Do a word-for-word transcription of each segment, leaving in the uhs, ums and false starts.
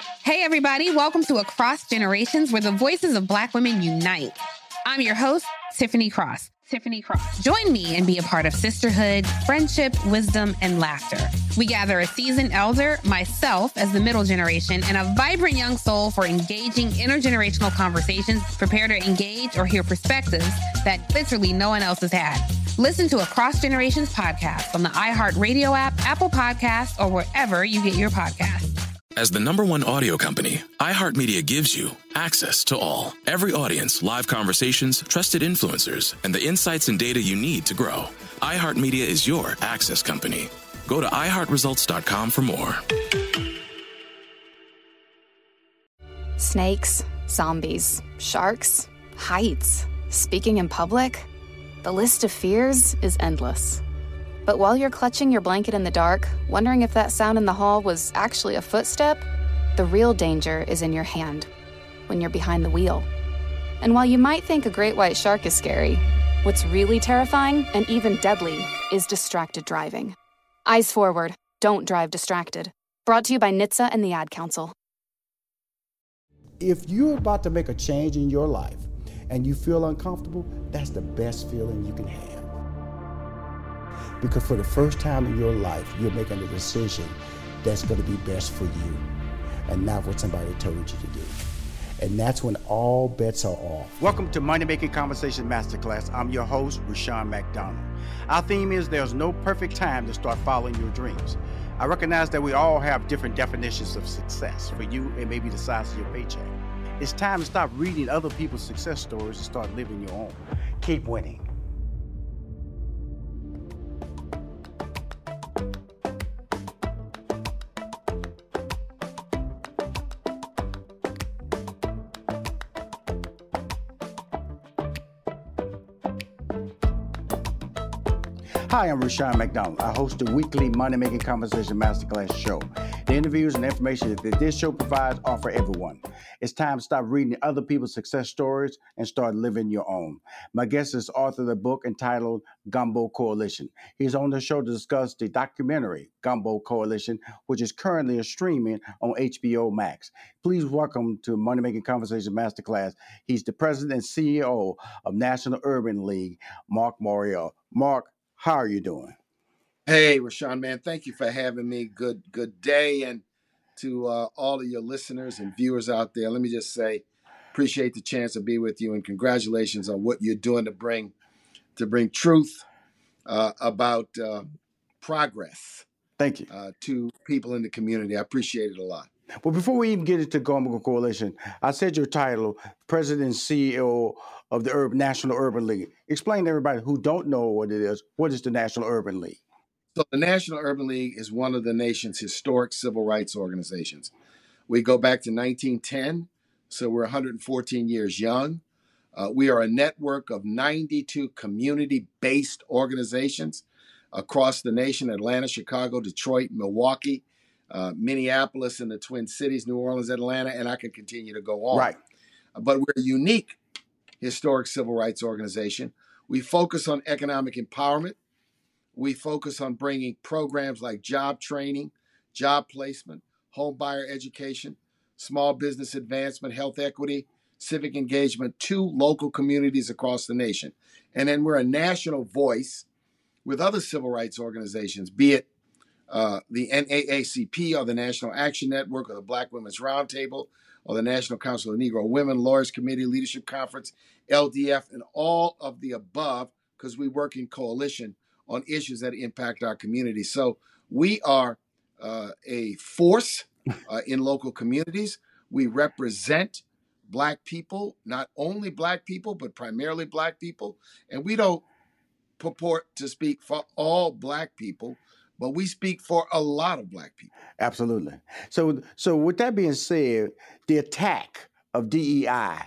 Hey, everybody. Welcome to Across Generations, where the voices of Black women unite. I'm your host, Tiffany Cross. Tiffany Cross. Join me and be a part of sisterhood, friendship, wisdom, and laughter. We gather a seasoned elder, myself as the middle generation, and a vibrant young soul for engaging intergenerational conversations. Prepare to engage or hear perspectives that literally no one else has had. Listen to Across Generations podcast on the iHeartRadio app, Apple Podcasts, or wherever you get your podcasts. As the number one audio company, iHeartMedia gives you access to all. Every audience, live conversations, trusted influencers, and the insights and data you need to grow. iHeartMedia is your access company. Go to i heart results dot com for more. Snakes, zombies, sharks, heights, speaking in public. The list of fears is endless. But while you're clutching your blanket in the dark, wondering if that sound in the hall was actually a footstep, the real danger is in your hand, when you're behind the wheel. And while you might think a great white shark is scary, what's really terrifying and even deadly is distracted driving. Eyes forward, don't drive distracted. Brought to you by N H T S A and the Ad Council. If you're about to make a change in your life and you feel uncomfortable, that's the best feeling you can have. Because for the first time in your life, you're making a decision that's going to be best for you and not what somebody told you to do. And that's when all bets are off. Welcome to Money Making Conversation Masterclass. I'm your host, Rushion McDonald. Our theme is there's no perfect time to start following your dreams. I recognize that we all have different definitions of success. For you, it may be the size of your paycheck. It's time to stop reading other people's success stories and start living your own. Keep winning. Hi, I'm Rushion McDonald. I host the weekly Money Making Conversation Masterclass show. The interviews and information that this show provides are for everyone. It's time to stop reading other people's success stories and start living your own. My guest is author of the book entitled Gumbo Coalition. He's on the show to discuss the documentary Gumbo Coalition, which is currently streaming on H B O Max. Please welcome to Money Making Conversation Masterclass. He's the president and C E O of National Urban League, Mark Morial. Mark, how are you doing? Hey, Rushion, man, thank you for having me. Good good day. And to uh, all of your listeners and viewers out there, let me just say, appreciate the chance to be with you and congratulations on what you're doing to bring to bring truth uh, about uh, progress. Thank you. Uh, to people in the community. I appreciate it a lot. Well, before we even get into Gumbo Coalition, I said your title, President and C E O of the Urban, National Urban League. Explain to everybody who don't know what it is. What is the National Urban League? So the National Urban League is one of the nation's historic civil rights organizations. We go back to nineteen ten, so we're one hundred fourteen years young. Uh, we are a network of ninety-two community-based organizations across the nation: Atlanta, Chicago, Detroit, Milwaukee, uh, Minneapolis, and the Twin Cities, New Orleans, Atlanta, and I could continue to go on. Right. But we're a unique historic civil rights organization. We focus on economic empowerment. We focus on bringing programs like job training, job placement, home buyer education, small business advancement, health equity, civic engagement to local communities across the nation. And then we're a national voice with other civil rights organizations, be it uh, the N double A C P or the National Action Network or the Black Women's Roundtable or the National Council of Negro Women, Lawyers Committee, Leadership Conference, L D F, and all of the above, because we work in coalition on issues that impact our community. So we are uh, a force uh, in local communities. We represent Black people, not only Black people, but primarily Black people. And we don't purport to speak for all Black people, but we speak for a lot of Black people. Absolutely. So, so with that being said, the attack of D E I,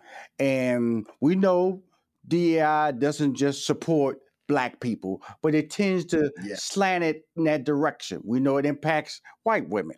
and we know D E I doesn't just support Black people, but it tends to Yeah. slant it in that direction. We know it impacts white women.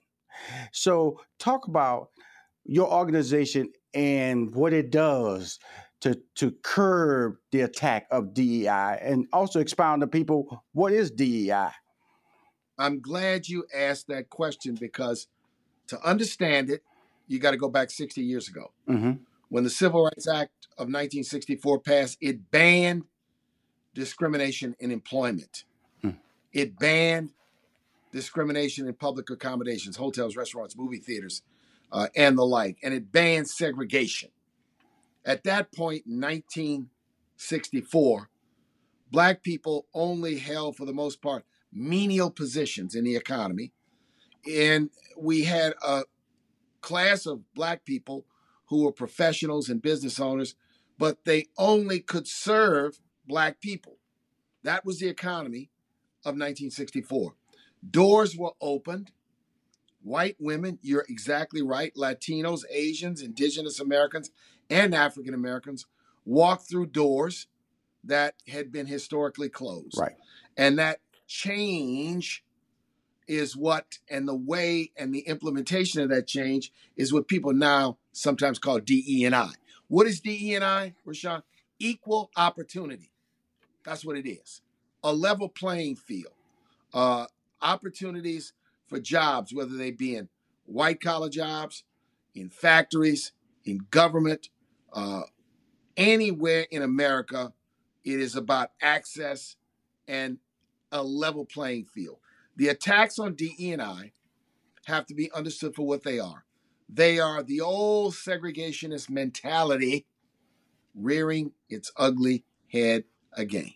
So talk about your organization and what it does to, to curb the attack of D E I, and also expound to people, what is D E I? I'm glad you asked that question, because to understand it, you got to go back sixty years ago. Mm-hmm. When the Civil Rights Act of nineteen sixty-four passed, it banned discrimination in employment. Mm. It banned discrimination in public accommodations, hotels, restaurants, movie theaters, uh, and the like. And it banned segregation. At that point in nineteen sixty-four, Black people only held, for the most part, menial positions in the economy. And we had a class of Black people who were professionals and business owners, but they only could serve Black people. That was the economy of nineteen sixty-four. Doors were opened. White women, you're exactly right, Latinos, Asians, Indigenous Americans, and African Americans walked through doors that had been historically closed. Right. And that change is what, and the way and the implementation of that change is what people now sometimes call D E and I. What is D E and I, Rushion? Equal opportunity. That's what it is. A level playing field. Uh, opportunities for jobs, whether they be in white collar jobs, in factories, in government, uh, anywhere in America. It is about access and a level playing field. The attacks on D E and I have to be understood for what they are. They are the old segregationist mentality rearing its ugly head again.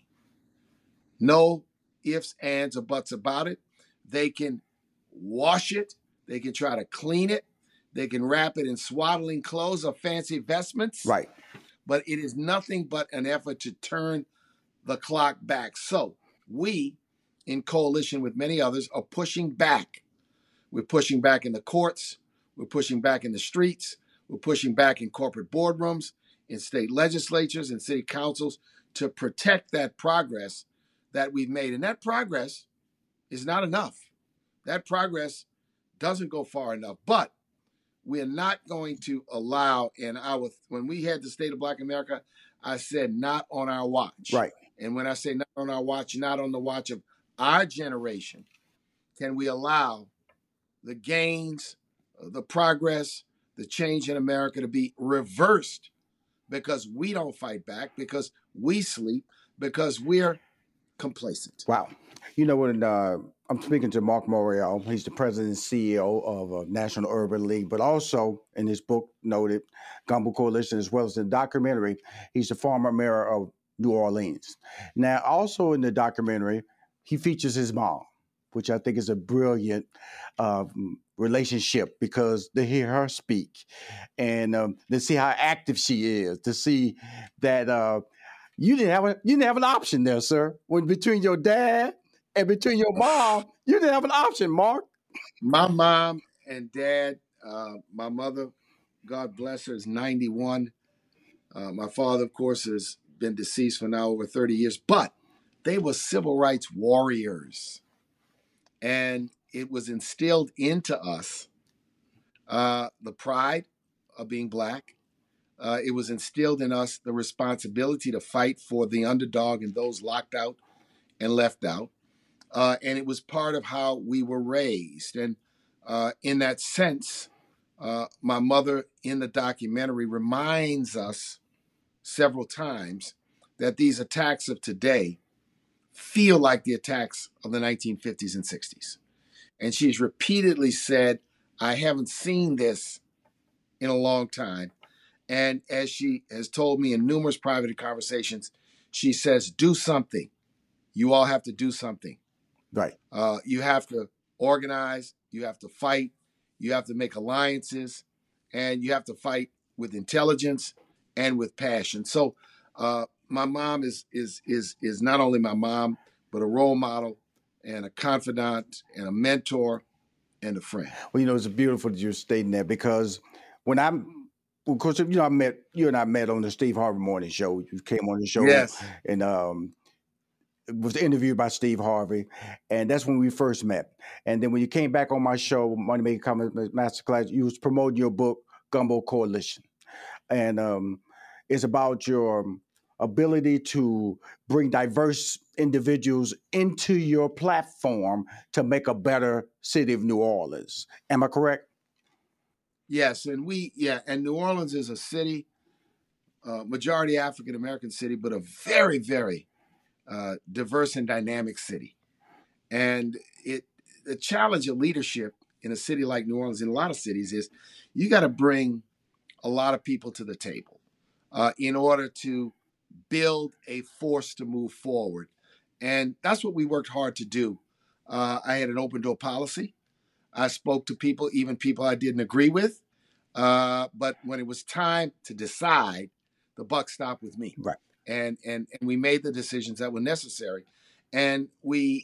No ifs, ands, or buts about it. They can wash it. They can try to clean it. They can wrap it in swaddling clothes or fancy vestments. Right. But it is nothing but an effort to turn the clock back. So we, in coalition with many others, are pushing back. We're pushing back in the courts. We're pushing back in the streets. We're pushing back in corporate boardrooms, in state legislatures and city councils to protect that progress that we've made. And that progress is not enough. That progress doesn't go far enough. But we're not going to allow, and I was, when we had the State of Black America, I said not on our watch. Right. And when I say not on our watch, not on the watch of our generation, can we allow the gains, the progress, the change in America to be reversed because we don't fight back, because we sleep, because we're complacent. Wow. You know, when uh, I'm speaking to Mark Morial, he's the president and C E O of uh, National Urban League, but also in his book noted Gumbo Coalition, as well as the documentary, he's the former mayor of New Orleans. Now, also in the documentary, he features his mom, which I think is a brilliant um, relationship, because to hear her speak and um, to see how active she is, to see that uh, you didn't have a, you didn't have an option there, sir. When between your dad and between your mom, you didn't have an option, Mark. My mom and dad, uh, my mother, God bless her, is ninety-one. Uh, my father, of course, has been deceased for now over thirty years, but they were civil rights warriors. And it was instilled into us uh, the pride of being Black. Uh, it was instilled in us the responsibility to fight for the underdog and those locked out and left out. Uh, and it was part of how we were raised. And uh, in that sense, uh, my mother in the documentary reminds us several times that these attacks of today feel like the attacks of the nineteen fifties and sixties. And she's repeatedly said, I haven't seen this in a long time. And as she has told me in numerous private conversations, she says, do something. You all have to do something. Right. Uh, you have to organize. You have to fight. You have to make alliances. And you have to fight with intelligence and with passion. So uh, my mom is is is is not only my mom, but a role model and a confidant and a mentor and a friend. Well, you know, it's beautiful that you're stating that, because when I'm, of course, you know, I met, you and I met on the Steve Harvey Morning Show. You came on the show. Yes. And um, was interviewed by Steve Harvey. And that's when we first met. And then when you came back on my show, Money Making Commerce Masterclass, you was promoting your book, Gumbo Coalition. And um, it's about your ability to bring diverse individuals into your platform to make a better city of New Orleans. Am I correct? Yes, and we, yeah, and New Orleans is a city, uh, majority African-American city, but a very, very uh, diverse and dynamic city. And it the challenge of leadership in a city like New Orleans, in a lot of cities, is you got to bring a lot of people to the table uh, in order to build a force to move forward. And that's what we worked hard to do. Uh, I had an open door policy. I spoke to people, even people I didn't agree with. Uh, but when it was time to decide, the buck stopped with me. Right. And, and, and we made the decisions that were necessary. And we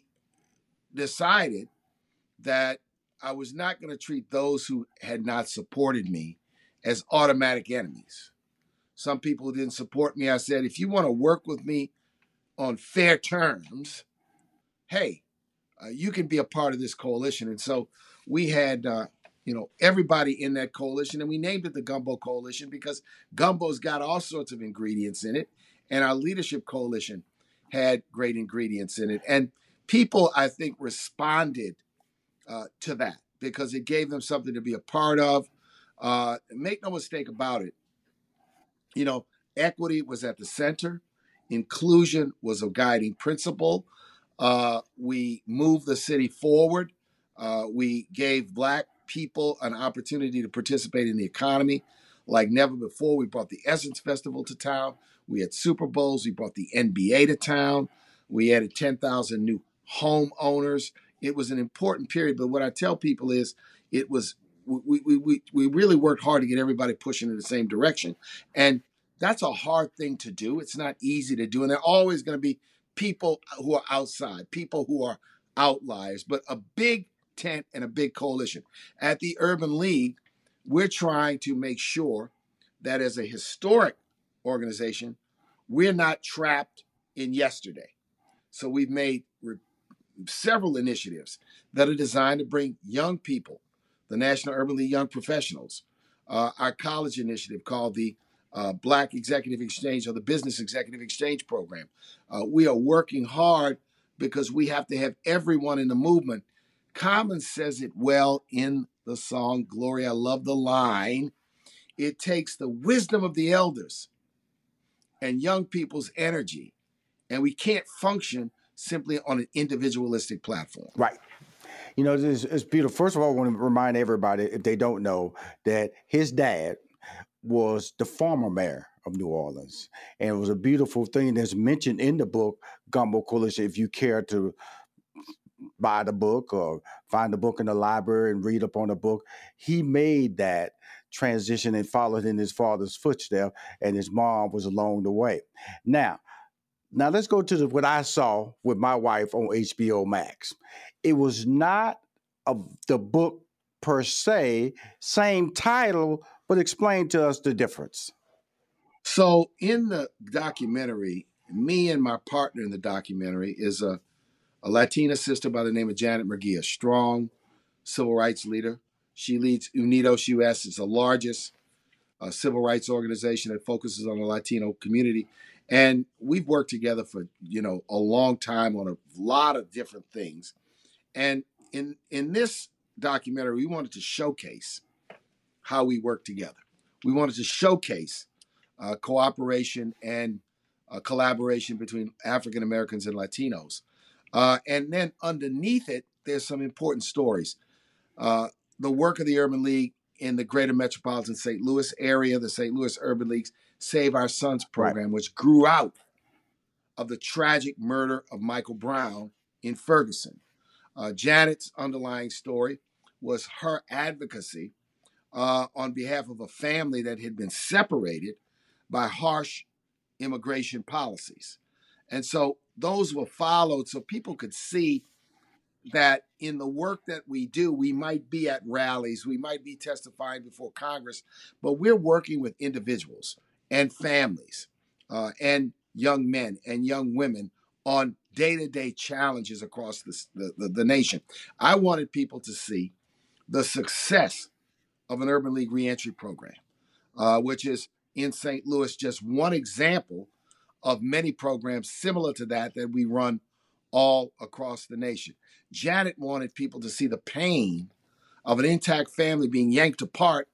decided that I was not going to treat those who had not supported me as automatic enemies. Some people who didn't support me, I said, if you want to work with me on fair terms, hey, uh, you can be a part of this coalition. And so we had, uh, you know, everybody in that coalition, and we named it the Gumbo Coalition because gumbo's got all sorts of ingredients in it. And our leadership coalition had great ingredients in it. And people, I think, responded uh, to that because it gave them something to be a part of. Uh, make no mistake about it. You know, equity was at the center. Inclusion was a guiding principle. Uh, we moved the city forward. Uh, we gave Black people an opportunity to participate in the economy like never before. We brought the Essence Festival to town. We had Super Bowls. We brought the N B A to town. We added ten thousand new homeowners. It was an important period. But what I tell people is it was we, we, we, we really worked hard to get everybody pushing in the same direction. And that's a hard thing to do. It's not easy to do. And there are always going to be people who are outside, people who are outliers, but a big tent and a big coalition. At the Urban League, we're trying to make sure that as a historic organization, we're not trapped in yesterday. So we've made re- several initiatives that are designed to bring young people, the National Urban League Young Professionals, uh, our college initiative called the uh, Black Executive Exchange or the Business Executive Exchange Program. Uh, we are working hard because we have to have everyone in the movement. Common says it well in the song, Glory, I love the line. It takes the wisdom of the elders and young people's energy, and we can't function simply on an individualistic platform. Right. You know, it's, it's beautiful. First of all, I want to remind everybody, if they don't know, that his dad was the former mayor of New Orleans. And it was a beautiful thing that's mentioned in the book, Gumbo Coalition, if you care to buy the book or find the book in the library and read up on the book. He made that transition and followed in his father's footsteps, and his mom was along the way. Now, now let's go to the, what I saw with my wife on H B O Max. It was not a, the book per se, same title, but explain to us the difference. So in the documentary, me and my partner in the documentary is a, a Latina sister by the name of Janet Murguia, strong civil rights leader. She leads Unidos U S. It's the largest uh, civil rights organization that focuses on the Latino community. And we've worked together for, you know, a long time on a lot of different things. And in in this documentary, we wanted to showcase how we work together. We wanted to showcase uh, cooperation and uh, collaboration between African Americans and Latinos. Uh, and then underneath it, there's some important stories. Uh, the work of the Urban League in the greater metropolitan Saint Louis area, the Saint Louis Urban League's Save Our Sons program, right, which grew out of the tragic murder of Michael Brown in Ferguson. Uh, Janet's underlying story was her advocacy uh, on behalf of a family that had been separated by harsh immigration policies. And so those were followed so people could see that in the work that we do, we might be at rallies, we might be testifying before Congress, but we're working with individuals and families uh, and young men and young women on day-to-day challenges across this, the, the, the nation. I wanted people to see the success of an Urban League reentry program, uh, which is in Saint Louis, just one example of many programs similar to that that we run all across the nation. Janet wanted people to see the pain of an intact family being yanked apart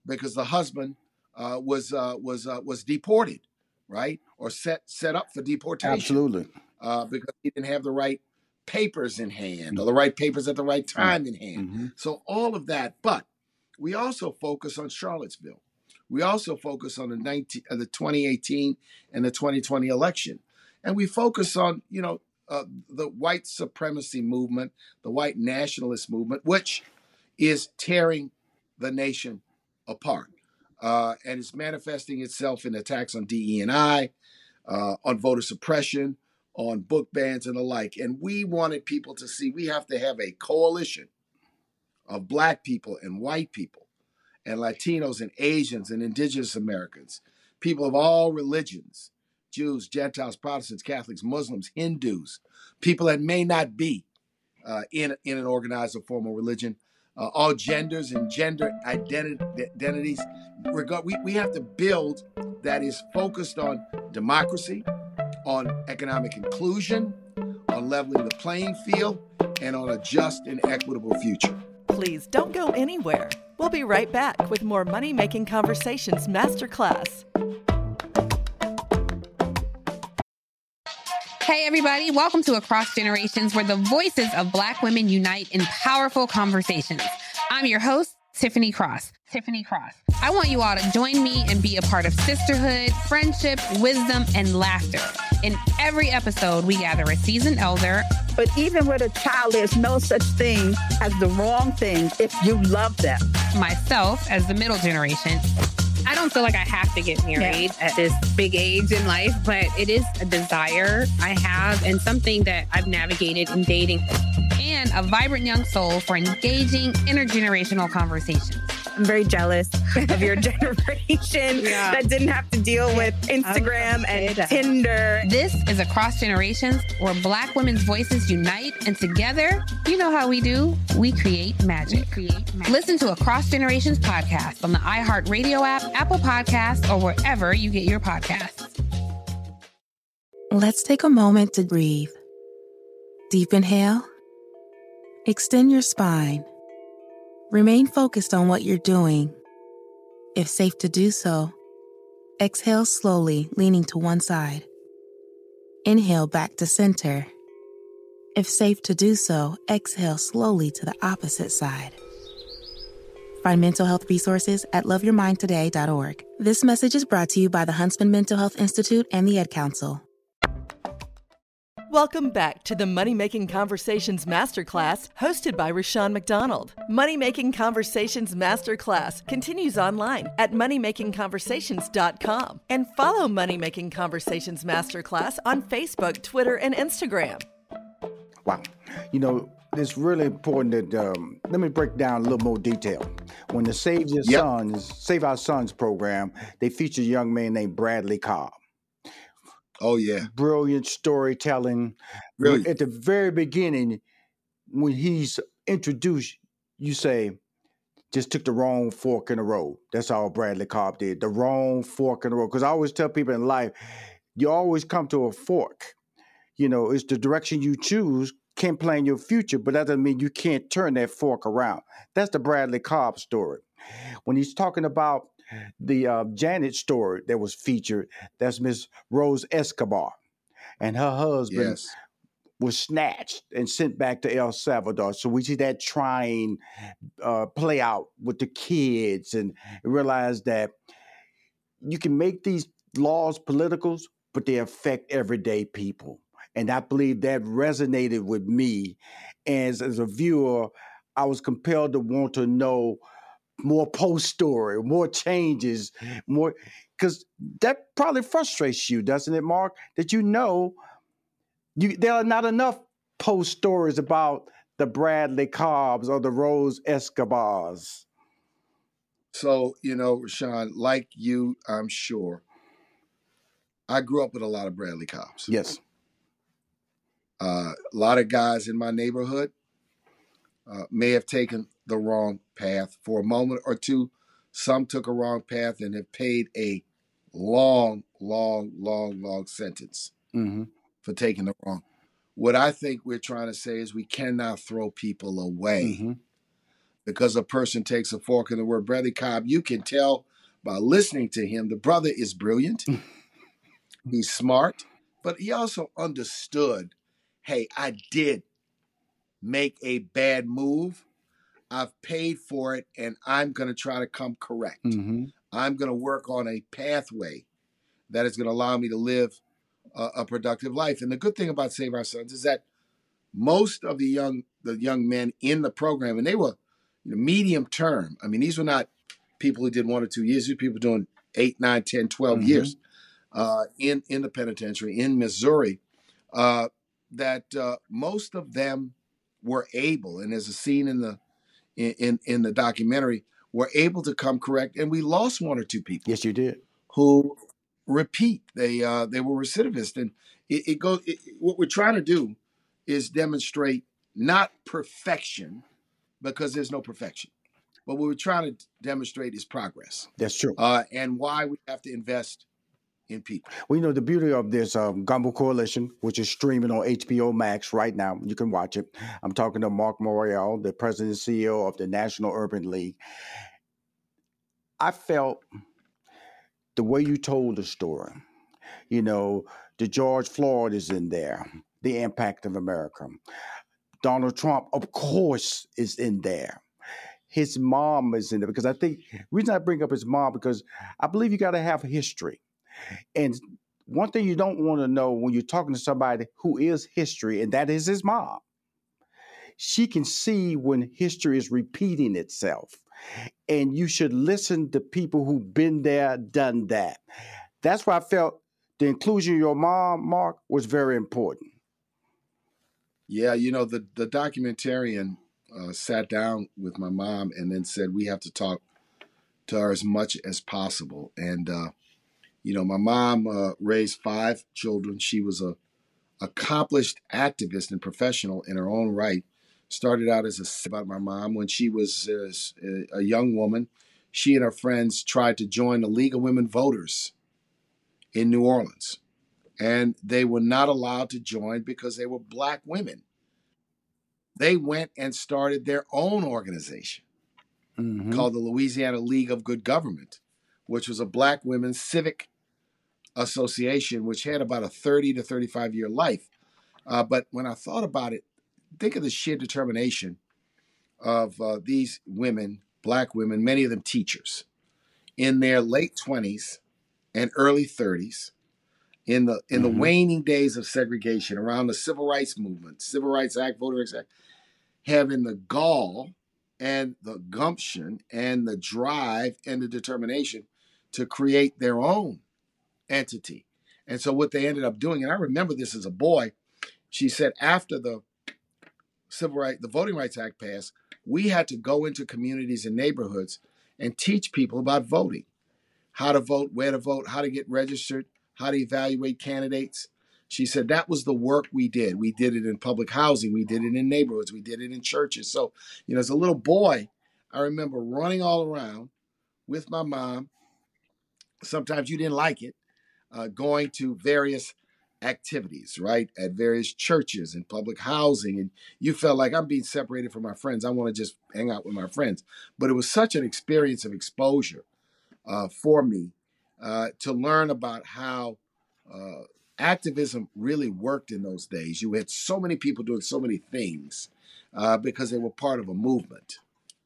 because the husband uh, was uh, was uh, was deported, right, or set set up for deportation. Absolutely, uh, because he didn't have the right papers in hand or the right papers at the right time in hand. Mm-hmm. So all of that, but we also focus on Charlottesville. We also focus on the nineteen, uh, the twenty eighteen and the twenty twenty election, and we focus on you know uh, the white supremacy movement, the white nationalist movement, which is tearing the nation apart, uh, and it's manifesting itself in attacks on D E and I, uh, on voter suppression, on book bans and the like. And we wanted people to see we have to have a coalition of Black people and white people and Latinos and Asians and Indigenous Americans, people of all religions, Jews, Gentiles, Protestants, Catholics, Muslims, Hindus, people that may not be uh, in, in an organized or formal religion, uh, all genders and gender identi- identities. Regard, we, we have to build that is focused on democracy, on economic inclusion, on leveling the playing field, and on a just and equitable future. Please don't go anywhere. We'll be right back with more Money Making Conversations Masterclass. Hey, everybody. Welcome to Across Generations, where the voices of Black women unite in powerful conversations. I'm your host, Tiffany Cross. Tiffany Cross. I want you all to join me and be a part of sisterhood, friendship, wisdom, and laughter. In every episode, we gather a seasoned elder. But even with a child, there's no such thing as the wrong thing if you love them. Myself as the middle generation. I don't feel like I have to get married yeah. at this big age in life, but it is a desire I have and something that I've navigated in dating. And a vibrant young soul for engaging intergenerational conversations. I'm very jealous of your generation yeah. that didn't have to deal with Instagram and that. Tinder. This is Across Generations, where Black women's voices unite, and together, you know how we do, we create magic. We create magic. Listen to Across Generations podcast on the iHeartRadio app, Apple Podcasts, or wherever you get your podcasts. Let's take a moment to breathe. Deep inhale. Extend your spine. Remain focused on what you're doing. If safe to do so, exhale slowly, leaning to one side. Inhale back to center. If safe to do so, exhale slowly to the opposite side. Find mental health resources at love your mind today dot org. This message is brought to you by the Huntsman Mental Health Institute and the Ad Council. Welcome back to the Money Making Conversations Masterclass, hosted by Rushion McDonald. Money Making Conversations Masterclass continues online at money making conversations dot com and follow Money Making Conversations Masterclass on Facebook, Twitter, and Instagram. Wow. You know, it's really important that, um, let me break down a little more detail. When the Save Your yep. Sons, Save Our Sons program, they feature a young man named Bradley Cobb. Oh, yeah. Brilliant storytelling. Really? At the very beginning, when he's introduced, you say, just took the wrong fork in the road. That's all Bradley Cobb did, the wrong fork in the road. Because I always tell people in life, you always come to a fork. You know, it's the direction you choose can plan your future, but that doesn't mean you can't turn that fork around. That's the Bradley Cobb story. When he's talking about the uh, Janet story that was featured, that's Miss Rose Escobar, and her husband yes. was snatched and sent back to El Salvador. So we see that trying uh, play out with the kids, and realize that you can make these laws politicals, but they affect everyday people. And I believe that resonated with me. As, as a viewer, I was compelled to want to know more post-story, more changes, more, because that probably frustrates you, doesn't it, Mark? That you know you there are not enough post-stories about the Bradley Cobbs or the Rose Escobars. So, you know, Rushion, like you, I'm sure, I grew up with a lot of Bradley Cobbs. Yes. Uh, a lot of guys in my neighborhood uh, may have taken the wrong path for a moment or two. Some took a wrong path and have paid a long, long, long, long sentence mm-hmm. for taking the wrong. What I think we're trying to say is we cannot throw people away mm-hmm. because a person takes a fork in the word. Bradley Cobb, you can tell by listening to him, the brother is brilliant. He's smart, but he also understood, hey, I did make a bad move. I've paid for it, and I'm going to try to come correct. Mm-hmm. I'm going to work on a pathway that is going to allow me to live a, a productive life. And the good thing about Save Our Sons is that most of the young the young men in the program, and they were you know, medium term. I mean, these were not people who did one or two years. These were people doing eight, nine, ten, twelve mm-hmm. years uh, in, in the penitentiary in Missouri, uh, that uh, most of them were able, and there's a scene in the in, in the documentary, were able to come correct. And we lost one or two people. Yes, you did. Who repeat. They uh, they were recidivists. And it, it goes. It, what we're trying to do is demonstrate not perfection, because there's no perfection. But what we're trying to demonstrate is progress. That's true. Uh, and why we have to invest in people. Well, you know, the beauty of this um, Gumbo Coalition, which is streaming on H B O Max right now, you can watch it. I'm talking to Mark Morial, the president and C E O of the National Urban League. I felt the way you told the story, you know, the George Floyd is in there, the impact of America. Donald Trump, of course, is in there. His mom is in there, because I think the reason I bring up his mom, because I believe you got to have a history. And one thing you don't want to know when you're talking to somebody who is history, and that is his mom, she can see when history is repeating itself. And you should listen to people who've been there, done that. That's why I felt the inclusion of your mom, Mark, was very important. Yeah, you know, the, the documentarian uh, sat down with my mom and then said, we have to talk to her as much as possible. And, uh, you know, my mom uh, raised five children. She was a accomplished activist and professional in her own right. Started out as a about my mom when she was uh, a young woman. She and her friends tried to join the League of Women Voters in New Orleans. And they were not allowed to join because they were Black women. They went and started their own organization mm-hmm. called the Louisiana League of Good Government, which was a Black women's civic association, which had about a thirty to thirty-five year life. Uh, but when I thought about it, think of the sheer determination of uh, these women, Black women, many of them teachers, in their late twenties and early thirties, in the in mm-hmm. the waning days of segregation, around the Civil Rights Movement, Civil Rights Act, Voter Rights Act, having the gall and the gumption and the drive and the determination to create their own entity. And so what they ended up doing, and I remember this as a boy, she said after the Civil Rights, the Voting Rights Act passed, we had to go into communities and neighborhoods and teach people about voting, how to vote, where to vote, how to get registered, how to evaluate candidates. She said that was the work we did. We did it in public housing. We did it in neighborhoods. We did it in churches. So, you know, as a little boy, I remember running all around with my mom. Sometimes you didn't like it, uh, going to various activities, right, at various churches and public housing. And you felt like, I'm being separated from my friends. I want to just hang out with my friends. But it was such an experience of exposure uh, for me uh, to learn about how uh, activism really worked in those days. You had so many people doing so many things uh, because they were part of a movement.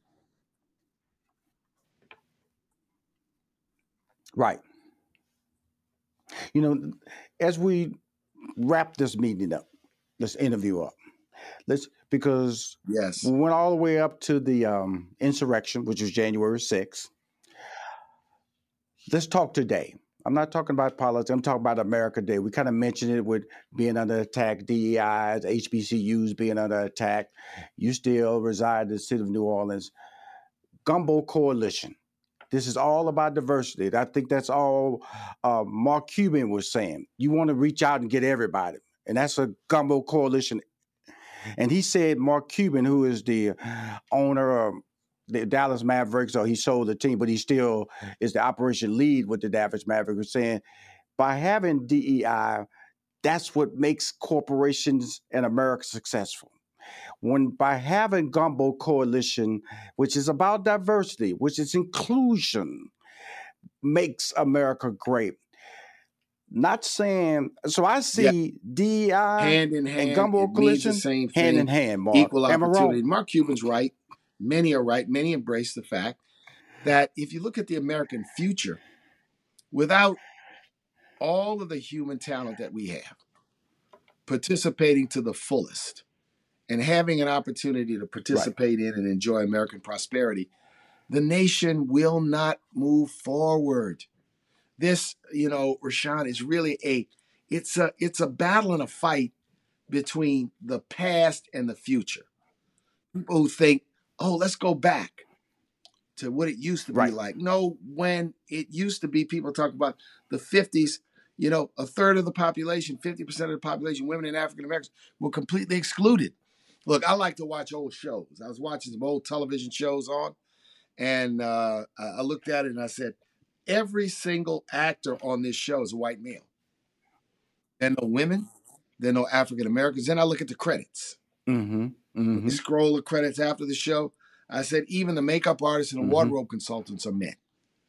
Right. You know, as we wrap this meeting up, this interview up, let's because yes, we went all the way up to the um, insurrection, which was January sixth. Let's talk today. I'm not talking about politics. I'm talking about America Day. We kind of mentioned it with being under attack, D E Is, H B C Us being under attack. You still reside in the city of New Orleans. Gumbo Coalition. This is all about diversity. I think that's all uh, Mark Cuban was saying. You want to reach out and get everybody. And that's a Gumbo Coalition. And he said, Mark Cuban, who is the owner of the Dallas Mavericks, or he sold the team, but he still is the operation lead with the Dallas Mavericks, was saying, by having D E I, that's what makes corporations in America successful. when by having Gumbo Coalition, which is about diversity, which is inclusion, makes America great. Not saying, so I see yeah. D E I hand in hand, and Gumbo Coalition, the same hand thing, in hand, Mark. Equal opportunity. Mark Cuban's right. Many are right. Many embrace the fact that if you look at the American future, without all of the human talent that we have, participating to the fullest and having an opportunity to participate right. in and enjoy American prosperity, the nation will not move forward. This, you know, Rushion, is really a, it's a, it's a battle and a fight between the past and the future. People who think, oh, let's go back to what it used to right. be like. No, when it used to be, people talk about the fifties, you know, a third of the population, fifty percent of the population, women and African Americans, were completely excluded. Look, I like to watch old shows. I was watching some old television shows on, and uh, I looked at it and I said, every single actor on this show is a white male. There are no women. There are no African Americans. Then I look at the credits. Mm-hmm. Mm-hmm. You scroll the credits after the show. I said, even the makeup artists and the mm-hmm. wardrobe consultants are men.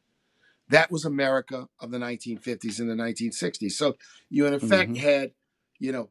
That was America of the nineteen fifties and the nineteen sixties. So you, in effect, mm-hmm. had, you know,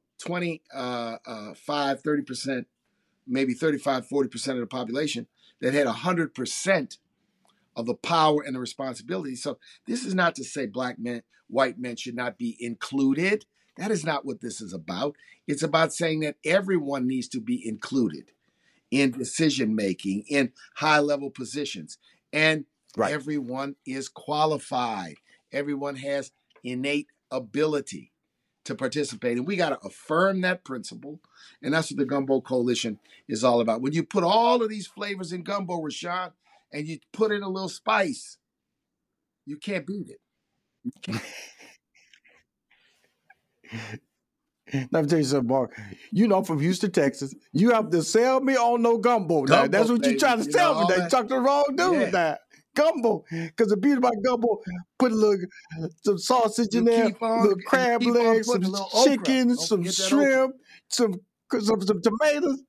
twenty-five, thirty percent, maybe thirty-five, forty percent of the population that had one hundred percent of the power and the responsibility. So this is not to say black men, white men should not be included. That is not what this is about. It's about saying that everyone needs to be included in decision-making, in high-level positions. And right. everyone is qualified. Everyone has innate ability to participate. And we got to affirm that principle. And that's what the Gumbo Coalition is all about. When you put all of these flavors in gumbo, Rushion, and you put in a little spice, you can't beat it. You can't. Let me tell you something, Mark. You know, I'm from Houston, Texas. You have to sell me on no gumbo. Gumbo now. That's what you're trying to you tell me. That. You talked to the wrong dude yeah. with that. Gumbo. Because the beauty about gumbo, put a little some sausage in you there, on, little crab legs, some chicken, some shrimp, some, some some tomatoes.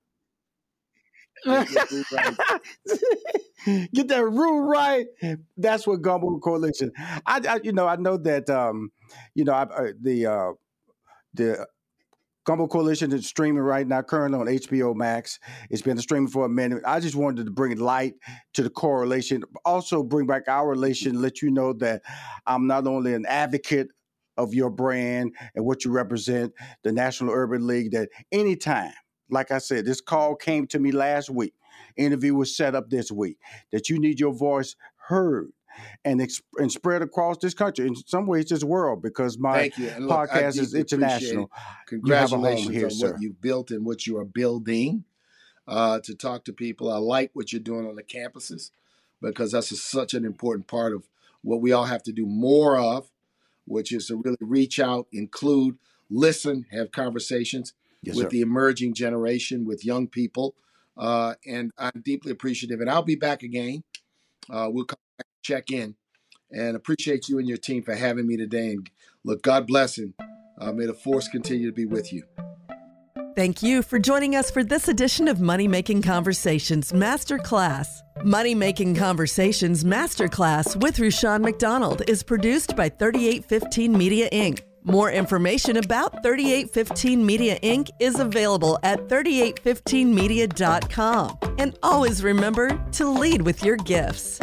Get that roux right. That's what Gumbo Coalition. I, I, you know, I know that, um, you know, I, uh, the uh, the Gumbo Coalition is streaming right now, currently on H B O Max. It's been streaming for a minute. I just wanted to bring light to the correlation, also bring back our relation, let you know that I'm not only an advocate of your brand and what you represent, the National Urban League, that anytime, like I said, this call came to me last week, interview was set up this week, that you need your voice heard and exp- and spread across this country, in some ways this world, because my look, podcast is international. Congratulations you here, on sir. what you've built and what you are building uh, to talk to people. I like what you're doing on the campuses, because that's a, such an important part of what we all have to do more of, which is to really reach out, include, listen, have conversations yes, with sir. the emerging generation, with young people. Uh, and I'm deeply appreciative. And I'll be back again. Uh, we'll come back and check in, and appreciate you and your team for having me today. And look, God bless, and uh, may the force continue to be with you. Thank you for joining us for this edition of Money Making Conversations Masterclass. Money Making Conversations Masterclass with Rushion McDonald is produced by thirty-eight fifteen Media Incorporated. More information about thirty-eight fifteen Media Incorporated is available at thirty-eight fifteen media dot com. And always remember to lead with your gifts.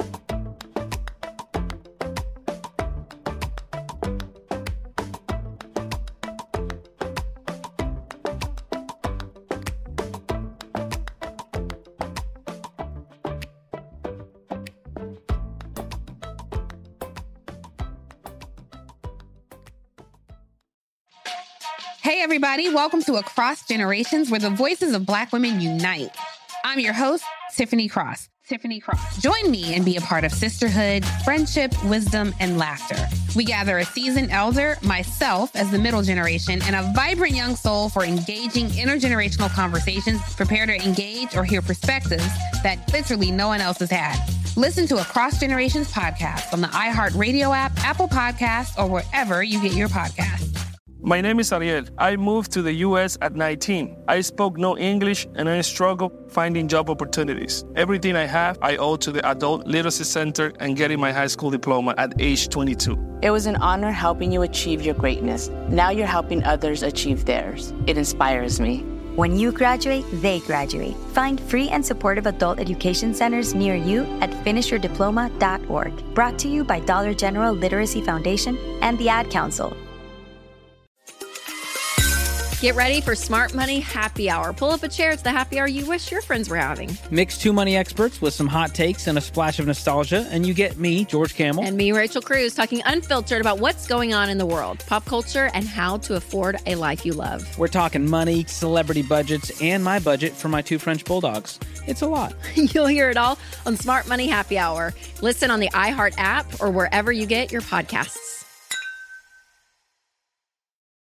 Hey, everybody. Welcome to Across Generations, where the voices of Black women unite. I'm your host, Tiffany Cross. Tiffany Cross. Join me and be a part of sisterhood, friendship, wisdom, and laughter. We gather a seasoned elder, myself as the middle generation, and a vibrant young soul for engaging intergenerational conversations. Prepare to engage or hear perspectives that literally no one else has had. Listen to Across Generations podcast on the iHeartRadio app, Apple Podcasts, or wherever you get your podcasts. My name is Ariel. I moved to the U S at nineteen. I spoke no English and I struggled finding job opportunities. Everything I have, I owe to the Adult Literacy Center and getting my high school diploma at age twenty-two. It was an honor helping you achieve your greatness. Now you're helping others achieve theirs. It inspires me. When you graduate, they graduate. Find free and supportive adult education centers near you at finish your diploma dot org. Brought to you by Dollar General Literacy Foundation and the Ad Council. Get ready for Smart Money Happy Hour. Pull up a chair. It's the happy hour you wish your friends were having. Mix two money experts with some hot takes and a splash of nostalgia, and you get me, George Kamel. And me, Rachel Cruz, talking unfiltered about what's going on in the world, pop culture, and how to afford a life you love. We're talking money, celebrity budgets, and my budget for my two French bulldogs. It's a lot. You'll hear it all on Smart Money Happy Hour. Listen on the iHeart app or wherever you get your podcasts.